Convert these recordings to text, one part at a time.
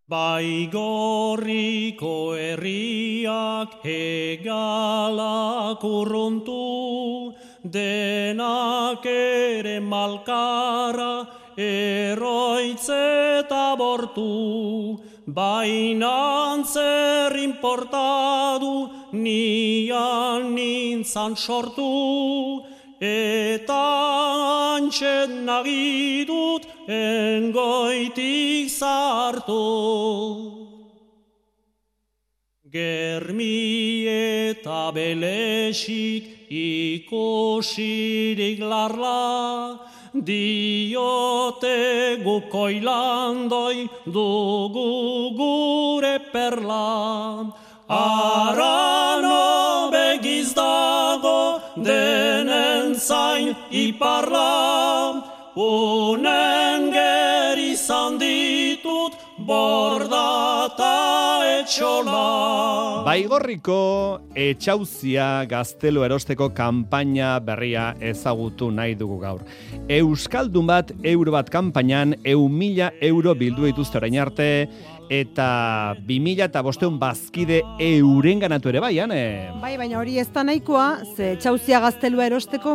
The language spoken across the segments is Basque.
Baigorriko herriak hegalak urruntu, denak ere malkara eroitzeta bortu, baina zer importadu nian nintzan sortu, eta antxen nagidut engoitik zartu. Germi eta belexik ikusirik larla, diote gukoilandoi dugu gure perla. Arano begiz dago denen zain iparla, unen gerizan ditut bordata etxola. Baigorriko etxauzia gaztelu erosteko kanpaina berria ezagutu nahi dugu gaur. Euskaldun bat euro bat kanpainan 100.000 euro bildu dituzte orain arte, eta 2.500 bazkide eurenganatu ere bai, Ane? Bai, baina hori ez da nahikoa, ze etxauzia gaztelua erosteko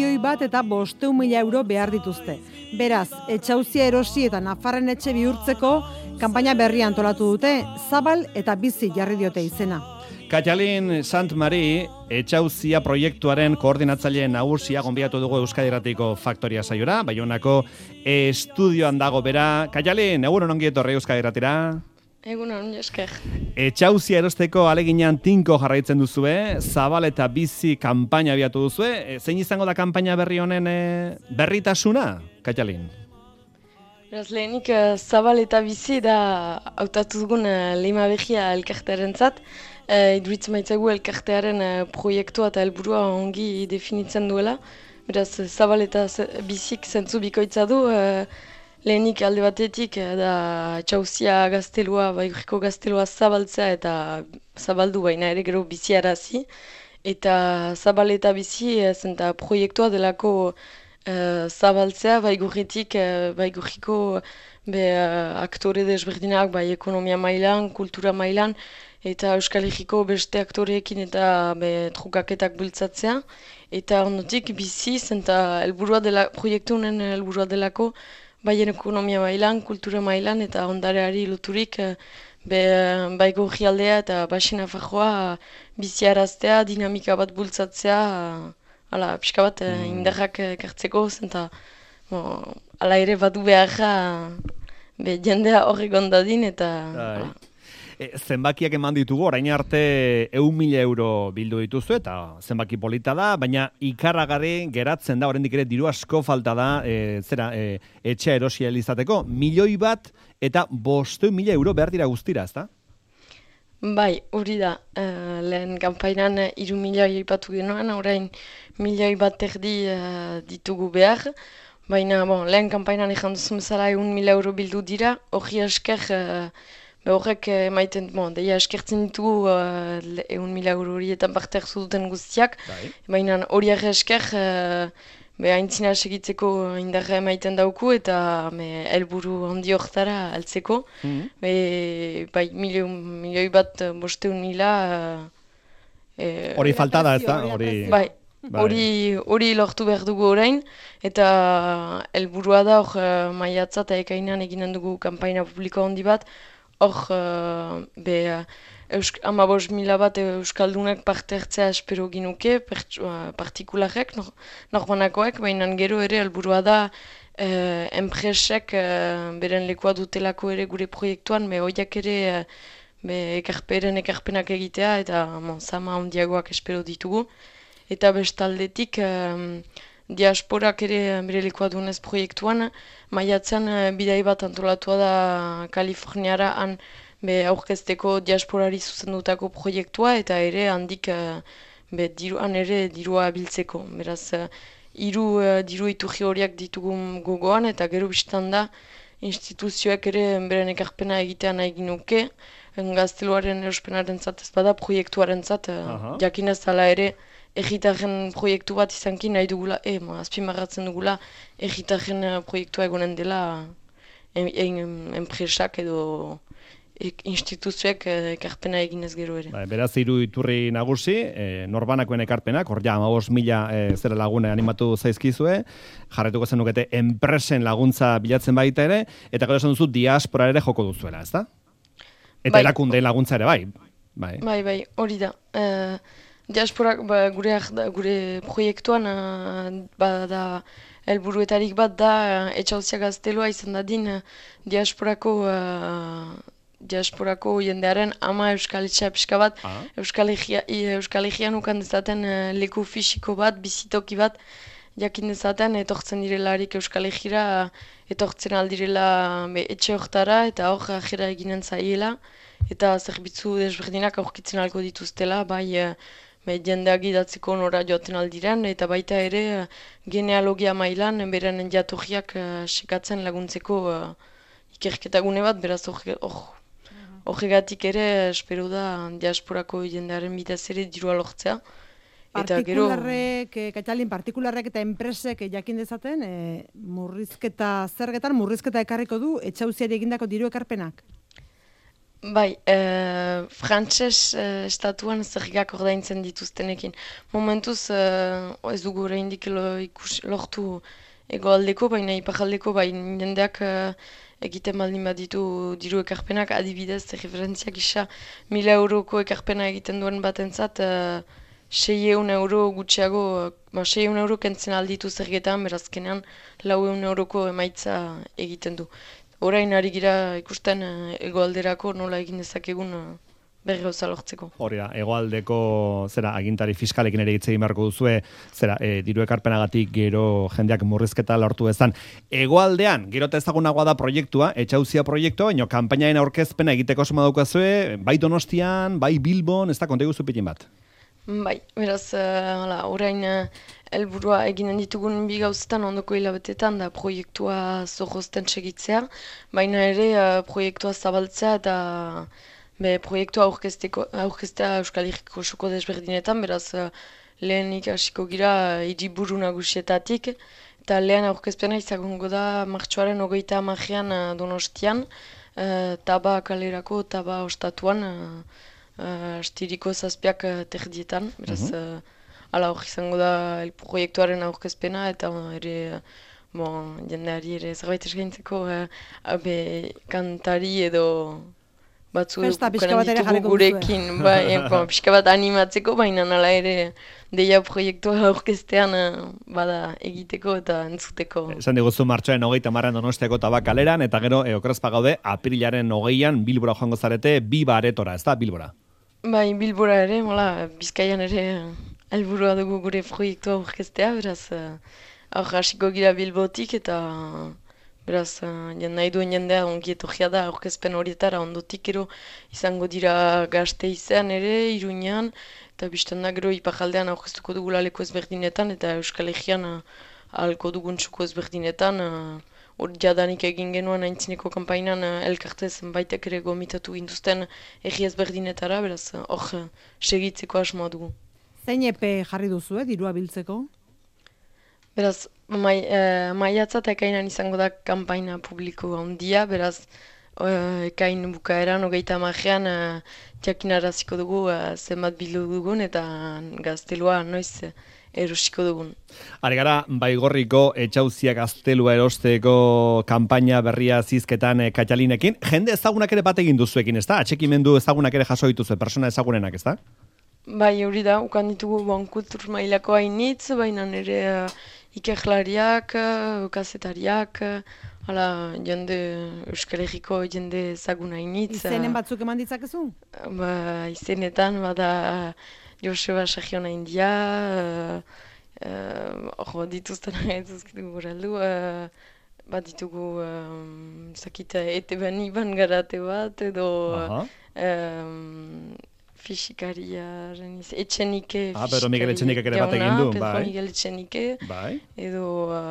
1.500.000 euro behar dituzte. Beraz, etxauzia erosi eta Nafarren etxe bihurtzeko kanpaina berria antolatu dute, Zabal eta Bizi jarri diote izena. Katalin Santmari, etxauzia proiektuaren koordinatzaile nagusia gonbidatu dugu Euskadi Irratiko Faktoria saiora, Baionako estudioan dago bera. Katalin, egunon ongi etorri Euskadi Irratira. Egunon, esker. Etxauzia erosteko aleginan tinko jarraitzen duzue, Zabal eta Bizi kanpaina abiatu duzue. Zein izango da kanpaina berri honen berritasuna, Katalin? Beraz, lehenik Zabal eta Bizi da hautatu dugun lehima behia elkartearentzat. Iduritzen maitzagu elkartearen proiektua eta helburua ongi definitzen duela. Beraz, Zabal eta Bizik zentzu bikoitza du. Lehenik alde batetik da etxauzia gaztelua, Baigorriko gaztelua zabaltzea eta zabaldu baina ere gero biziarazi. Eta Zabal eta Bizi zenta proiektua delako zabaltzea Baigorritik, Baigorriko aktore desberdinak, bai ekonomia mailan, kultura mailan, eta Euskal Herriko beste aktoreekin eta trukaketak bultzatzea. Eta ondotik Bizi zenta proiektu honen helburua delako, baien ekonomia mailan, kultura mailan eta ondareari loturik Baigorri aldea eta Baxi Nafarroa biziaraztea, dinamika bat bultzatzea, pixka bat indarrak ekartzeko, zenta ala ere badu beharra jendea horregon dadin eta... Zenbakiak eman ditugu, orain arte 100.000 euro bildu dituzu eta zenbaki polita da, baina ikaragarri geratzen da, oraindik ere diru asko falta da, etxea erosia izateko, 1.000.000 eta 500.000 euro behar dira guztira, ezta? Bai, hori da, lehen kanpainan 3.000.000 aipatu genuen, orain 1.000.000 erdi ditugu behar, baina lehen kanpainan egin duzun bezala 1.000 euro bildu dira, hori esker... Horrek emaiten, deia eskertzen ditugu 1.000 euro horietan parte hartu duten guztiak, baina hori esker haintzina segitzeko indarra emaiten dauku eta helburu handi horretara altzeko. Bai, 1.500.000 hori falta da, ez da? Bai, hori lortu behar dugu orain, eta helburua da hor maiatza eta ekainan eginen dugu kanpaina publiko handi bat, hor 15.000 bat euskaldunak parte hartzea espero ginuke, partikularek, norbanakoek, baina gero ere helburua da enpresek beren lekua dutelako ere gure proiektuan, hoiak ere ekarpenak egitea eta zama handiagoak espero ditugu. Eta bestaldetik diasporak ere bere lekua dunez proiektuan, maiatzean bidai bat antolatua da Kaliforniara han aurkezteko diasporari zuzendutako proiektua eta ere handik han ere dirua biltzeko. Beraz, diru iturri horiak ditugu gogoan eta gero biztan da instituzioak ere beren ekarpena egitea nahi ginuke, gazteluaren erospenaren zat ez bada proiektuaren zat, jakinez ala ere egitarren proiektu bat izankin nahi dugula, azpimarratzen dugula egitarren proiektua egonen dela enpresak edo instituzioek ekarpena eginez gero ere. Beraz, 3 iturri nagusi, norbanakoen ekarpenak, hor ja, 15.000 zera lagune animatu zaizkizue, jarretuko zenukete enpresen laguntza bilatzen baita ere, eta gero esan duzu diaspora ere joko duzuela, ezta? Eta erakundeen laguntza ere bai. Bai, hori da. Diasporak gure proiektuan bada helburuetarik bat da etxauzia gaztelua izan dadin diasporako jendearen ama euskaletxea pixka bat, Euskal Herrian ukan dezaten leku fisiko bat, bizitoki bat, jakin dezaten etortzen direlarik Euskal Herriera, etortzen aldirela etxe hortara eta hor ajera eginen zaiela, eta zerbitzu desberdinak aurkitzen alko dituztela, bai jendeak idatzeko nora joaten aldiren, eta baita ere genealogia mailan, beren jatorriak sekatzen laguntzeko ikerketagune bat, beraz horregatik ere espero da diasporako jendearen bitaz ere dirua lortzea. Partikularrek eta enpresek jakin dezaten, murrizketa ekarriko du etxauziari egindako diru ekarpenak? Bai, frantses estatuan zergak ordaintzen dituztenekin. Momentuz ez dugu oraindik lortu hegoaldeko, baina iparraldeko, jendeak egiten baldin baditu diru ekarpenak, adibidez, referentziak isa 1.000 euroko ekarpena egiten duen batentzat, 600 euro gutxiago, 600 euro kentzen alditu zergetan, berazkenean 400 euroko emaitza egiten du. Orain ari gira ikusten hegoalderako nola egin dezakegun berri gauza lortzeko. Hori da, hegoaldeko agintari fiskalekin ere hitz egin beharko duzue, diru ekarpenagatik gero jendeak murrizketa lortu ezan. Hegoaldean, gero eta ezagunagoa da proiektua, etxauzia proiektua, baina kanpainaen aurkezpena egiteko asmoa daukazue, bai Donostian, bai Bilbon, ez da konta iguzu pitin bat? Bai, beraz, orain helburua eginen ditugun bi gauzetan ondoko hilabetetan da proiektua zorrozten segitzea, baina ere proiektua zabaltzea eta proiektua aurkeztea Euskal Herriko osoko desberdinetan, beraz lehenik hasiko gira hiriburu nagusietatik, eta lehen aurkezpena izango da martxoaren 30 Donostian, Taba kalerako, Taba ostatuan, astiriko 7 terdietan, beraz, hor izango da proiektuaren aurkezpena, eta ere, jendeari ere zerbait eskaintzeko, kantari edo batzu edukukanen ditugu gurekin, pixka bat animatzeko, baina nala ere deia proiektua aurkeztean bada egiteko eta entzuteko. Esan diguzu martxoaren 30 Donostiako Taba kaleran, eta gero okrezpa gaude, aprilaren 20an Bilbora joango zarete, 2 baretora, ez da, Bilbora? Bai, Bilbora ere, Bizkaian ere helburua dugu gure proiektua aurkeztea, beraz, hor hasiko gira Bilbotik eta beraz, nahi duen jendea ongi etorria da aurkezpen horietara ondotik ero izango dira Gasteizen ere, Iruñan, eta biztan da gero iparaldean aurkeztuko dugu laleko ezberdinetan eta Euskal Herrian ahalko dugun txuko ezberdinetan, hori jadanik egin genuen aintzineko kanpainan elkarte zenbaitek ere gomitatu gintuzten erri ezberdinetara, beraz hor segitzeko asmoa dugu. Zein epe jarri duzu, dirua biltzeko? Beraz, maiatza eta ekainan izango da kanpaina publiko handia, beraz ekain bukaeran 30an jakinaraziko dugu zenbat bildu dugun eta gaztelua noiz erosiko dugun. Ari gara, Baigorriko etxauzia gaztelua erosteko kanpaina berria zizketan Katalinekin. Jende ezagunak ere bat egin duzuekin, ez da? Atxekimendu ezagunak ere jaso dituzue, persona ezagunenak, ez da? Bai, hori da, ukan ditugu kultur mailako hainitz, baina nire ikerlariak, kazetariak, jende Euskal Herriko jende ezaguna hainitz. Izenen batzuk eman ditzakezu? Izenetan, bada Joseba Sagiona India, dituzten agaitzuzkitu goraldu, bat ditugu ETB-an Iban Garate bat, edo fisikaria, Etxenike, Pedro Miguel Etxenike ere bat egin du, Pedro Miguel Etxenike, edo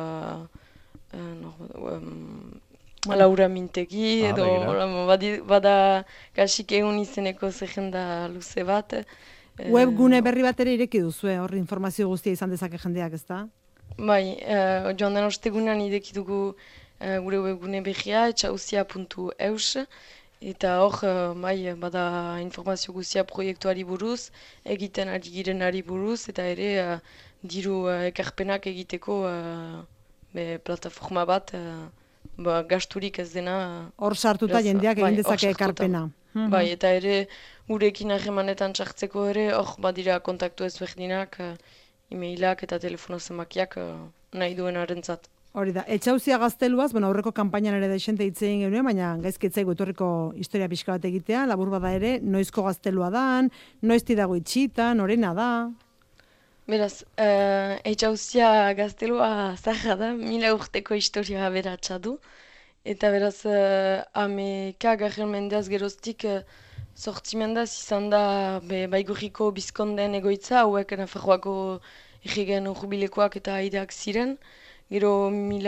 Laura Mintegi, edo bada kasik egun izeneko zerrenda luze bat. Webgune berri bat ere ireki duzue, hor informazio guztia izan dezake jendeak, ez da? Bai, joan den ostegunan ideki dugu gure webgune berria, etxauzia.eus, Eta hor, bada informazio guztia proiektuari buruz, egiten ari girenari buruz, eta ere diru ekarpenak egiteko plataforma bat, gasturik ez dena. Hor sartuta jendeak egin dezake ekarpena. Bai, eta ere gurekin harremanetan sartzeko ere, hor badira kontaktu ezberdinak, e-mailak eta telefono zenbakiak nahi duen harentzat. Hori da, Etxauzia gazteluaz, aurreko kanpainan ere desente hitz egin genuen, baina gaizkitzaigu etorriko historia pixka bat egitea, labur bada ere, noizko gaztelua dan, noizti dago itxita, norena da. Beraz, Etxauzia gaztelua zaharra da, 1000 urteko historia beratxa du. Eta beraz, ameka garren mendeaz geroztik sortzimendaz izan da Baigorriko bizkonden egoitza, hauek Nafarroako egigen jubilekoak eta aideak ziren. Gero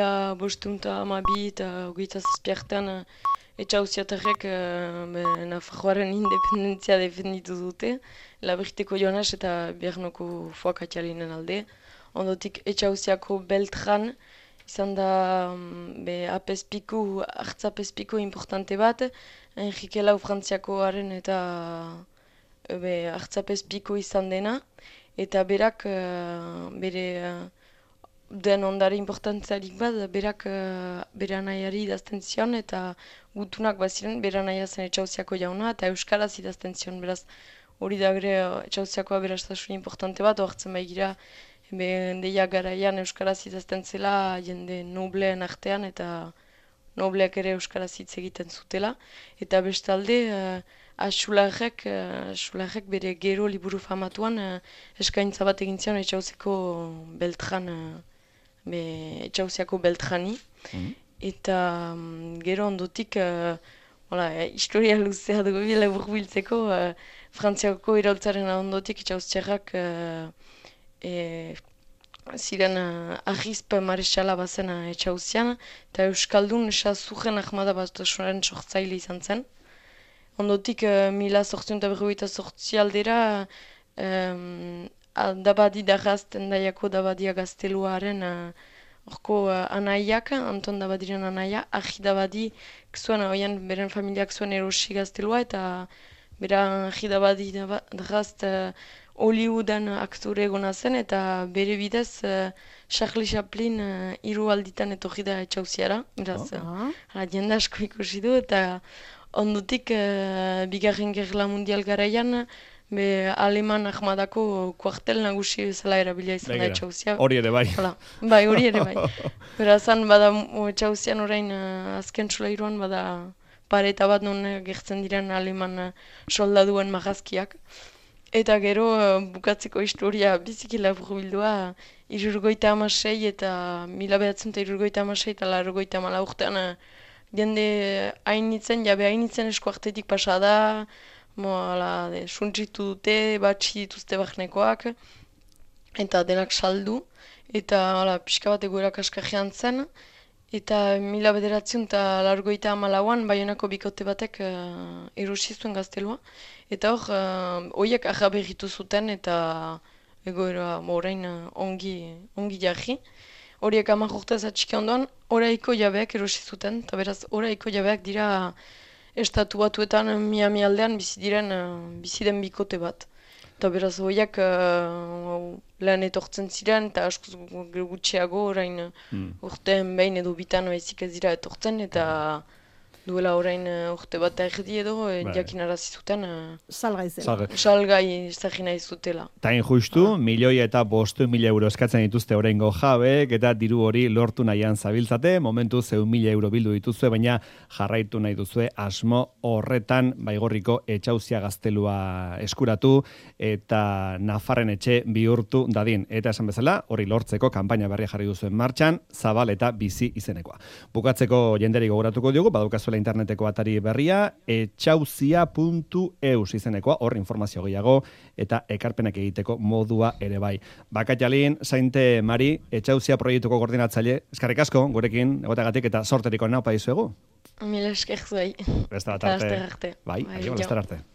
1512 eta 27 artean Etxauziatarrek Nafarroaren independentzia defenditu dute, Labriteko Jonas eta Biarnoko Foakatialinen alde. Ondotik Etxauziako Beltran izan da hartzapezpiku importante bat, Enrique Lau Frantziakoaren eta hartzapezpiku izan dena, eta berak bere den ondare importantzarik bat, berak bere anaiari idazten zion, eta gutunak baziren bere anaia zen Etxauziako jauna, eta euskaraz idazten zion, beraz hori da gure Etxauziakoa berastasun importante bat, ohartzen baigira, deia garaian euskaraz idazten zela jende nobleen artean eta nobleak ere euskaraz hitz egiten zutela. Eta bestalde, Xularrek bere gero liburu famatuan eskaintza bat egin zion Etxauziko Beltran, Etxauziako Beltrani. Eta gero ondotik, historia luzea dugu bila burbiltzeko, Frantziako iraultzaren ondotik Etxauziarrak ziren Arrizp Marexala bazen Etxauzian, eta Euskaldun Sazurren Ahmada Batasunaren sortzaile izan zen. Ondotik 1848 aldera Dabadi Darrazten daiako Dabadia gazteluaren orko anaiak, Anton Dabadiren anaia, Ahi Dabadi zuen, oian beren familiak zuen erosi gaztelua, eta bera Ahi Dabadi Darrast Hollywoodan aktore egona zen, eta bere bidez Charlie Chaplin 3 alditan etorri da Etxauziara. Beraz, jende asko ikusi du, eta ondotik Bigarren Gerla Mundial garaian, Aleman Ahmadako kuartel nagusi bezala erabilia izan da Etxauzia. Hori ere bai. Bai, hori ere bai. Berazan, bada Etxauzian orain azken solairuan, bada pareta bat non gertzen diren Aleman soldaduen marrazkiak. Eta gero bukatzeko historia biziki labur bildua, 1976 eta 1976 eta 1984 urtean jende hainitzen eskuartetik pasada, suntsitu dute, batxi dituzte barnekoak, eta denak saldu, eta pixka bat egoerak askarrian zen, eta 1984an Baionako bikote batek erosi zuen gaztelua, eta hor, horiek ahaberritu zuten, eta egoera orain ongi jarri. Horiek 10 urtez atxiki ondoan, oraiko jabeak erosi zuten, eta beraz, oraiko jabeak dira Estatu Batuetan Miami aldean bizi den bikote bat. Eta beraz, horiek lehen etortzen ziren, eta askoz gutxiago orain urtean behin edo bitan baizik ez dira etortzen, eta duela orain urte bat erdi edo, jakinarazi zuten salgai zagina izutela. Tain justu, 1.500.000 euro eskatzen dituzte oraingo jabek, eta diru hori lortu nahian zabiltzate, momentu 100.000 euro bildu dituzue, baina jarraitu nahi duzue asmo horretan Baigorriko Etxauzia gaztelua eskuratu, eta Nafarren etxe bihurtu dadin. Eta esan bezala, hori lortzeko kanpaina berria jarri duzuen martxan, Zabal eta Bizi izenekoa. Bukatzeko jenderi gogoratuko diogu, badukazuela interneteko atari berria, etxauzia.eus izenekoa, hor informazio gehiago eta ekarpenak egiteko modua ere bai. Bakatxalin, Sainte Mari, Etxauzia proiektuko koordinatzaile, eskarrik asko, gurekin egotagatik eta sorteriko naupa dizuegu. Mila esker zuei. Beste bat arte. Bai, arte.